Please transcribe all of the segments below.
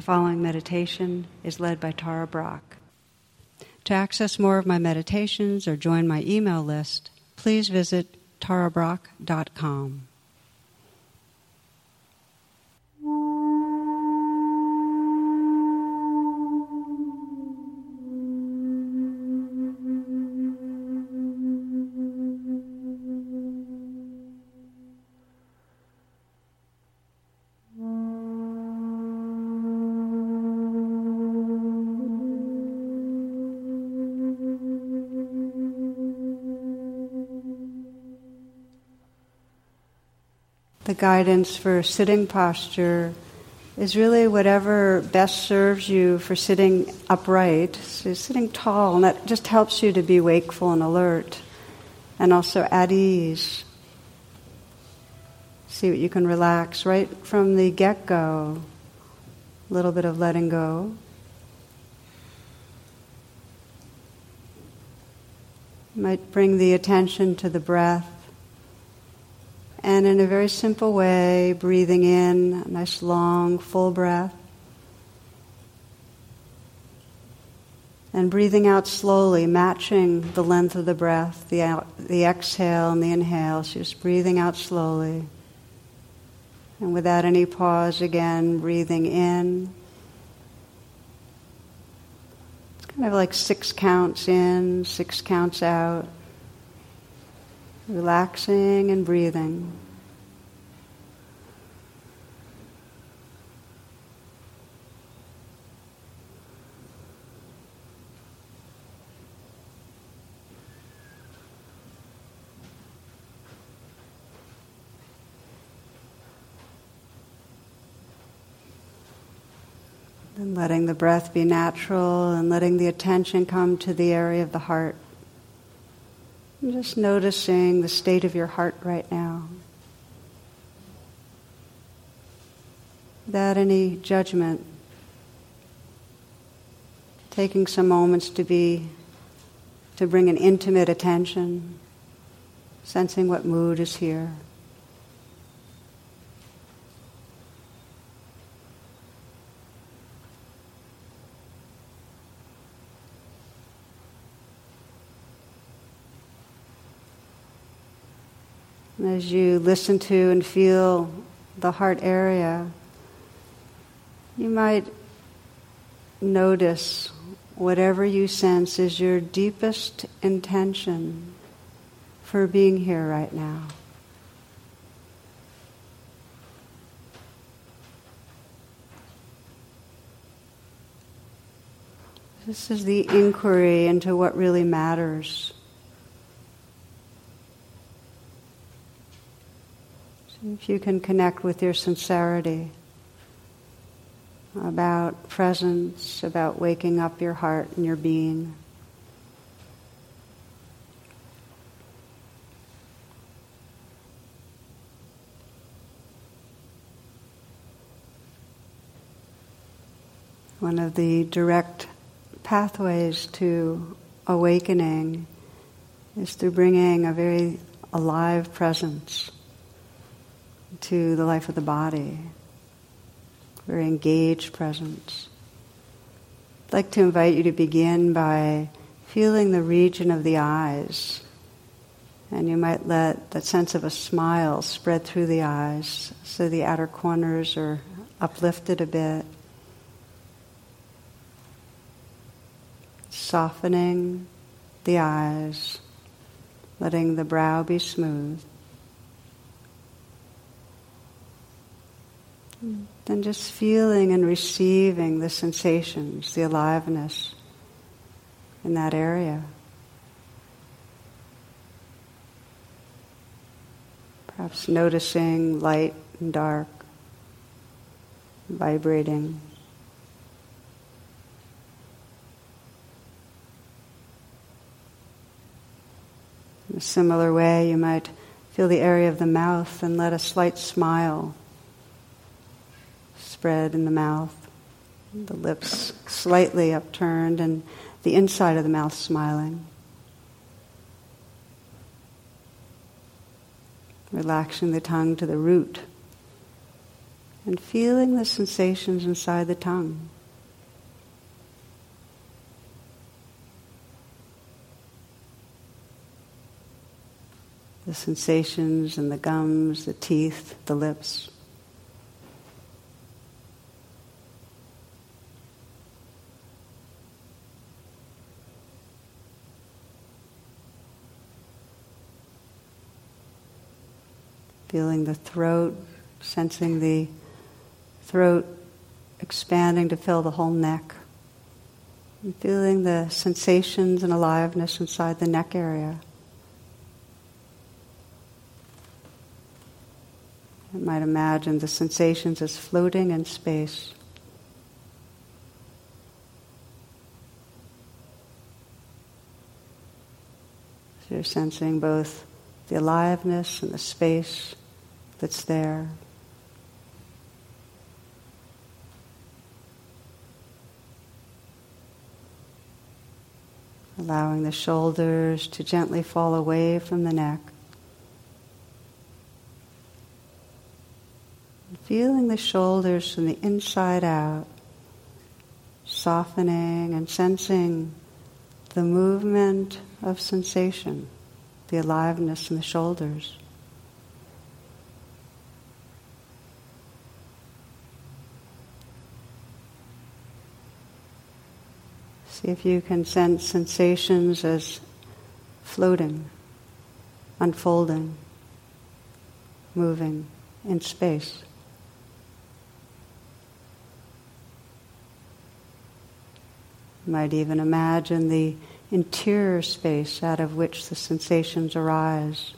The following meditation is led by Tara Brach. To access more of my meditations or join my email list, please visit tarabrach.com. The guidance for sitting posture is really whatever best serves you for sitting upright, so sitting tall, and that just helps you to be wakeful and alert, and also at ease. See what you can relax right from the get-go, a little bit of letting go. You might bring the attention to the breath. And in a very simple way, breathing in, a nice long, full breath. And breathing out slowly, matching the length of the breath, the exhale and the inhale. So just breathing out slowly. And without any pause, again, breathing in. It's kind of like 6 counts in, 6 counts out. Relaxing and breathing. And letting the breath be natural and letting the attention come to the area of the heart. And just noticing the state of your heart right now. Without any judgment. Taking some moments to bring an intimate attention. Sensing what mood is here. As you listen to and feel the heart area, you might notice whatever you sense is your deepest intention for being here right now. This is the inquiry into what really matters. If you can connect with your sincerity about presence, about waking up your heart and your being. One of the direct pathways to awakening is through bringing a very alive presence to the life of the body, very engaged presence. I'd like to invite you to begin by feeling the region of the eyes, and you might let that sense of a smile spread through the eyes so the outer corners are uplifted a bit. Softening the eyes, letting the brow be smooth. Then just feeling and receiving the sensations, the aliveness in that area. Perhaps noticing light and dark, vibrating. In a similar way, you might feel the area of the mouth and let a slight smile spread in the mouth, the lips slightly upturned and the inside of the mouth smiling. Relaxing the tongue to the root and feeling the sensations inside the tongue. The sensations in the gums, the teeth, the lips. Feeling the throat, sensing the throat expanding to fill the whole neck. And feeling the sensations and aliveness inside the neck area. You might imagine the sensations as floating in space. So you're sensing both the aliveness and the space that's there. Allowing the shoulders to gently fall away from the neck. Feeling the shoulders from the inside out, softening and sensing the movement of sensation, the aliveness in the shoulders. See if you can sense sensations as floating, unfolding, moving in space. You might even imagine the interior space out of which the sensations arise.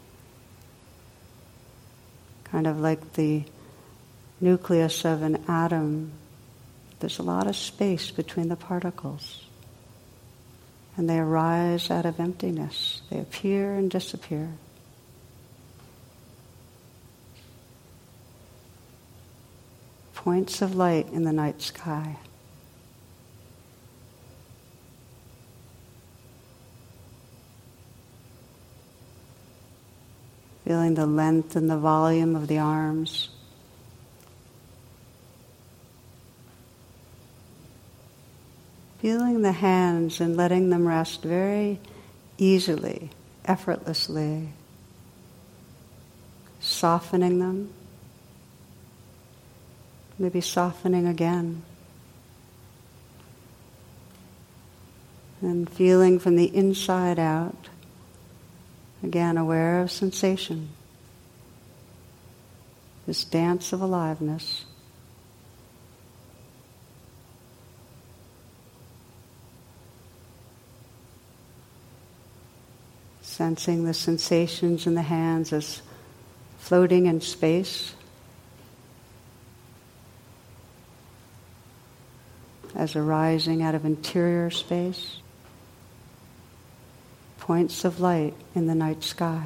Kind of like the nucleus of an atom. There's a lot of space between the particles. And they arise out of emptiness. They appear and disappear. Points of light in the night sky. Feeling the length and the volume of the arms. Feeling the hands and letting them rest very easily, effortlessly. Softening them. Maybe softening again. And feeling from the inside out. Again, aware of sensation. This dance of aliveness. Sensing the sensations in the hands as floating in space. As arising out of interior space. Points of light in the night sky.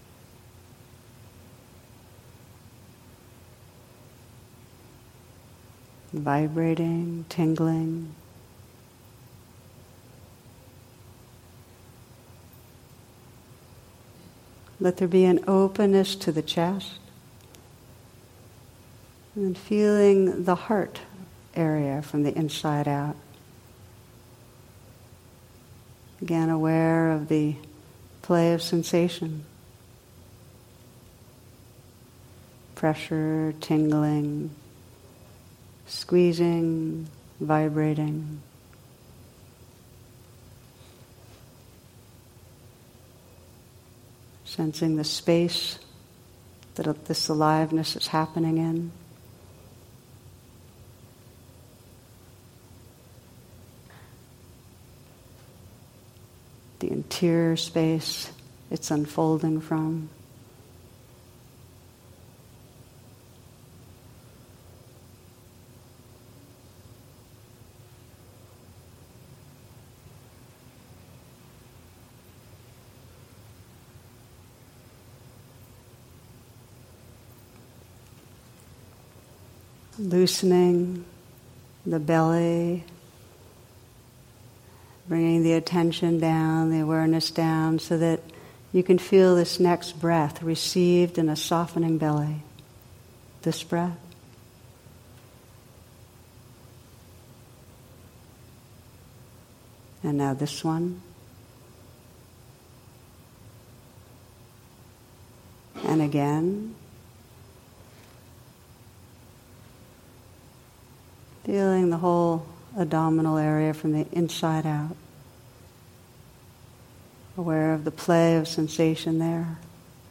Vibrating, tingling. Let there be an openness to the chest. And then feeling the heart area from the inside out. Again, aware of the play of sensation. Pressure, tingling, squeezing, vibrating. Sensing the space that this aliveness is happening in. The interior space it's unfolding from. Loosening the belly, bringing the attention down, the awareness down, so that you can feel this next breath received in a softening belly. This breath. And now this one. And again. Feeling the whole abdominal area from the inside out. Aware of the play of sensation there.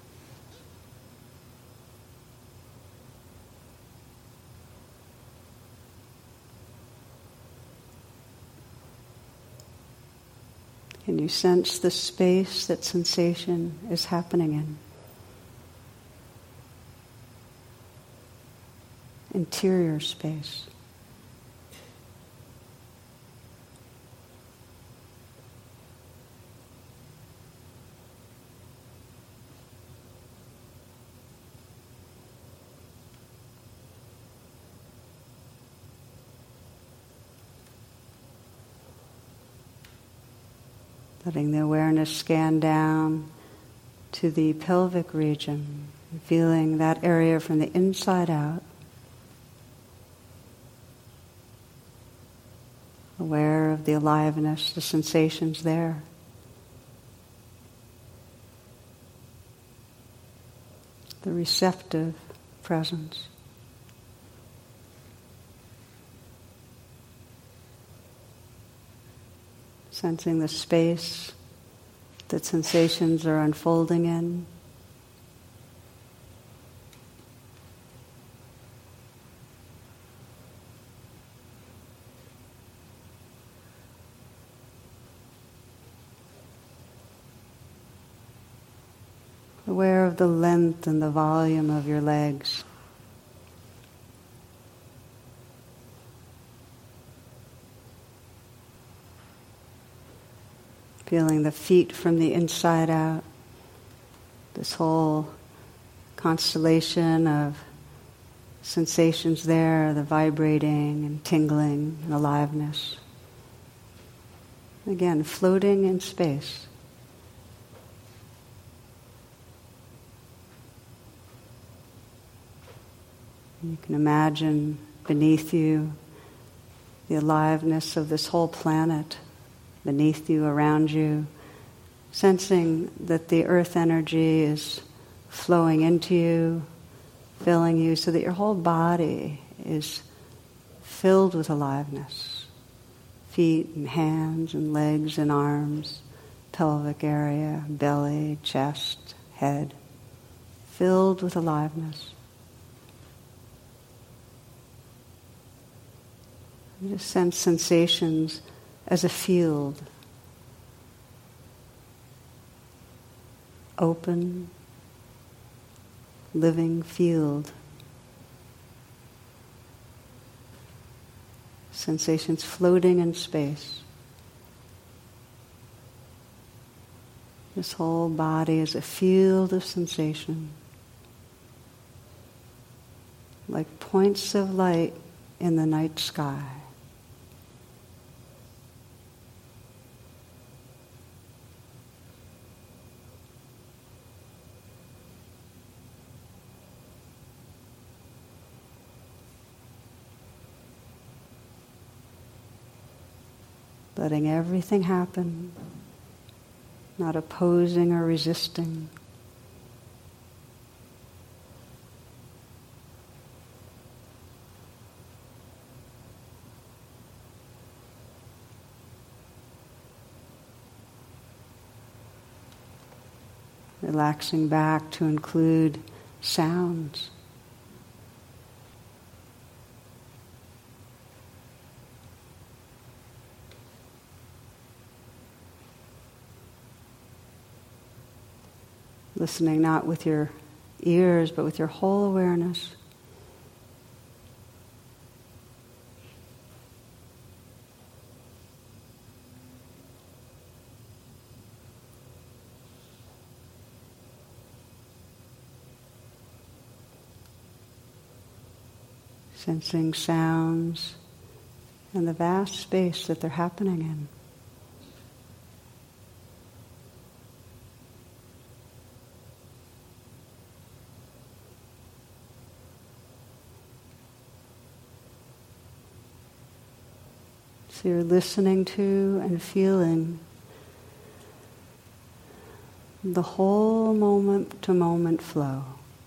Can you sense the space that sensation is happening in? Interior space. Letting the awareness scan down to the pelvic region, feeling that area from the inside out. Aware of the aliveness, the sensations there. The receptive presence. Sensing the space that sensations are unfolding in. Aware of the length and the volume of your legs. Feeling the feet from the inside out. This whole constellation of sensations there, the vibrating and tingling and aliveness. Again, floating in space. You can imagine beneath you the aliveness of this whole planet. Beneath you, around you, sensing that the earth energy is flowing into you, filling you, so that your whole body is filled with aliveness. Feet and hands and legs and arms, pelvic area, belly, chest, head, filled with aliveness. You just sense sensations as a field, open, living field. Sensations floating in space. This whole body is a field of sensation, like points of light in the night sky. Letting everything happen, not opposing or resisting. Relaxing back to include sounds. Listening not with your ears, but with your whole awareness. Sensing sounds and the vast space that they're happening in. So you're listening to and feeling the whole moment-to-moment flow.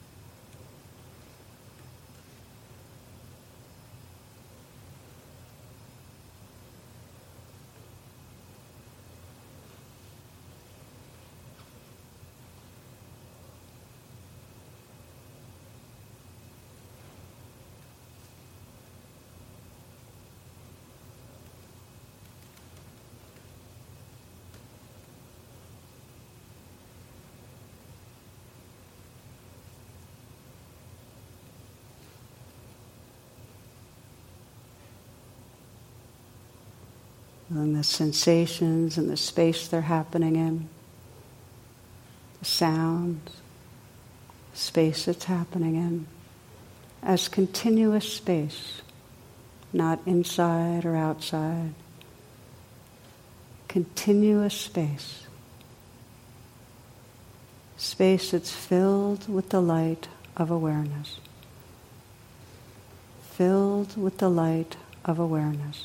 And the sensations and the space they're happening in, the sounds, space it's happening in, as continuous space, not inside or outside. Continuous space. Space that's filled with the light of awareness. Filled with the light of awareness.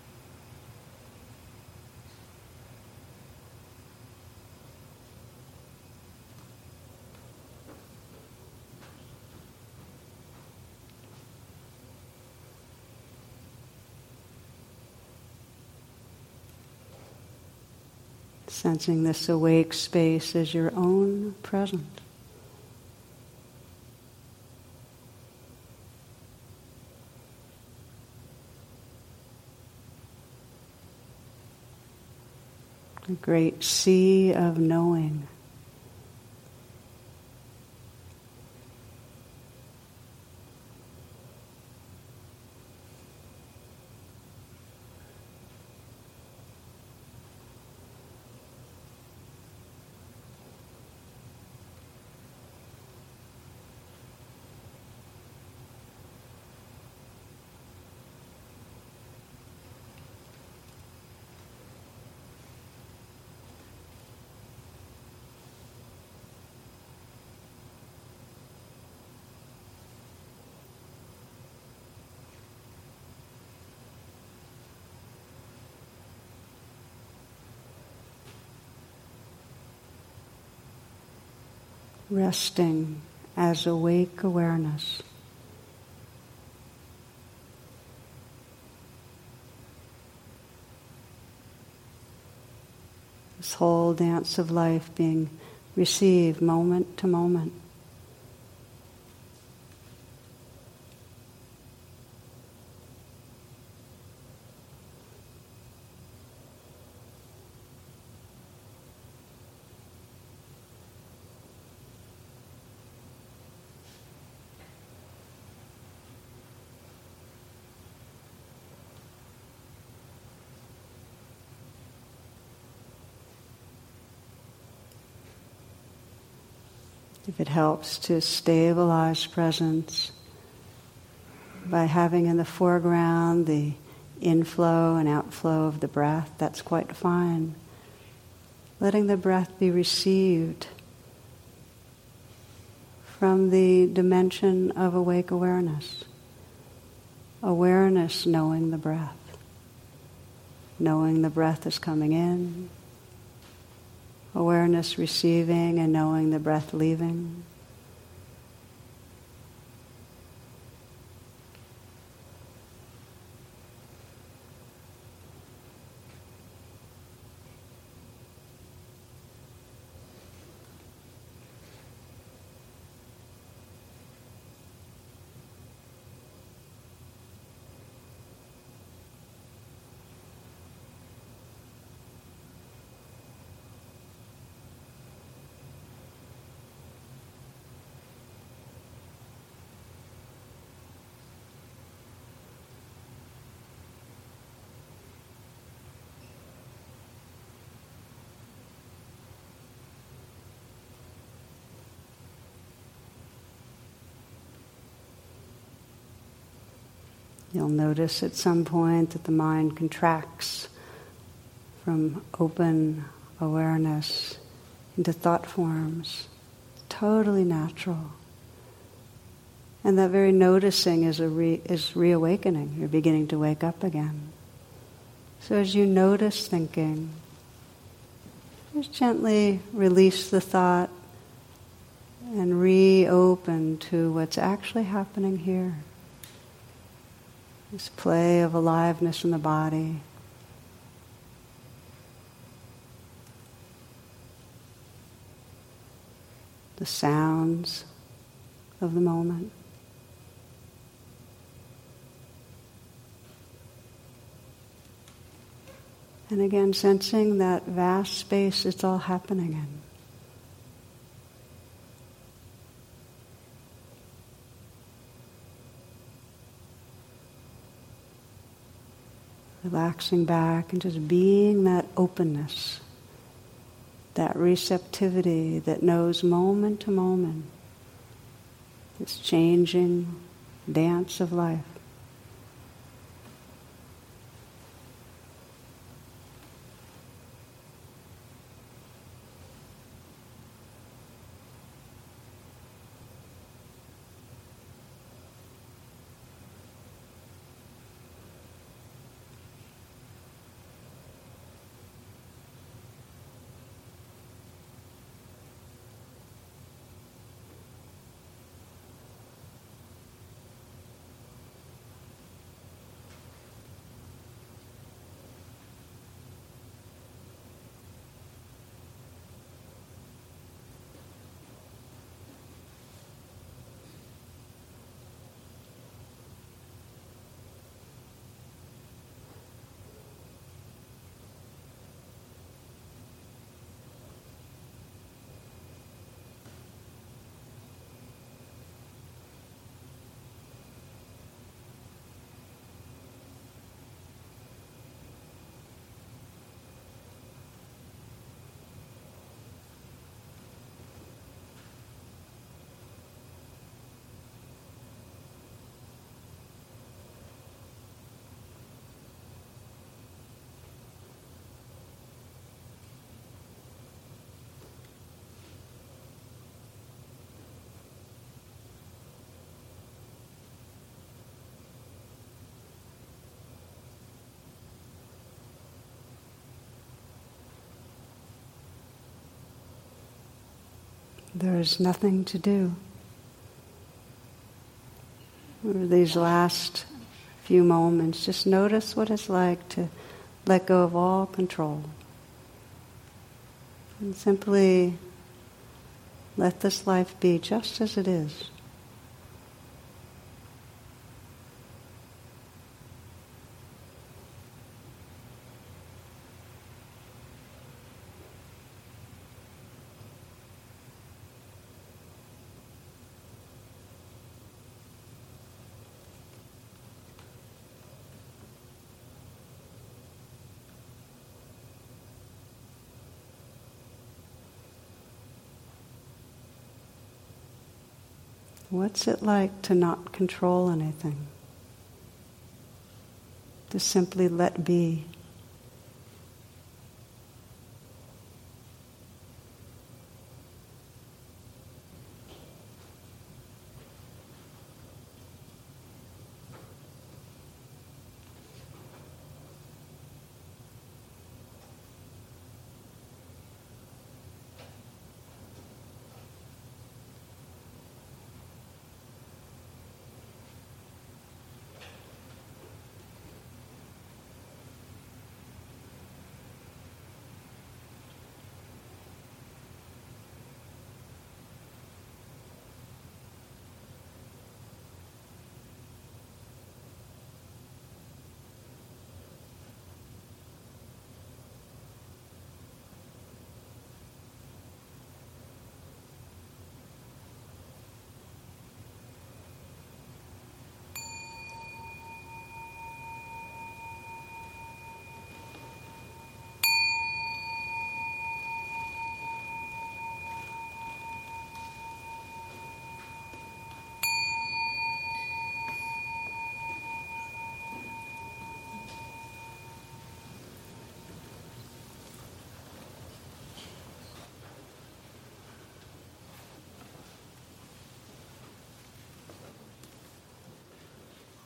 Sensing this awake space as your own presence. A great sea of knowing. Resting as awake awareness. This whole dance of life being received moment to moment. If it helps to stabilize presence by having in the foreground the inflow and outflow of the breath, that's quite fine. Letting the breath be received from the dimension of awake awareness. Awareness knowing the breath. Knowing the breath is coming in. Awareness receiving and knowing the breath leaving. You'll notice at some point that the mind contracts from open awareness into thought forms. Totally natural. And that very noticing is reawakening. You're beginning to wake up again. So as you notice thinking, just gently release the thought and reopen to what's actually happening here. This play of aliveness in the body. The sounds of the moment. And again, sensing that vast space it's all happening in. Relaxing back and just being that openness, that receptivity that knows moment to moment, this changing dance of life. There is nothing to do. Over these last few moments, just notice what it's like to let go of all control. And simply let this life be just as it is. What's it like to not control anything? To simply let be.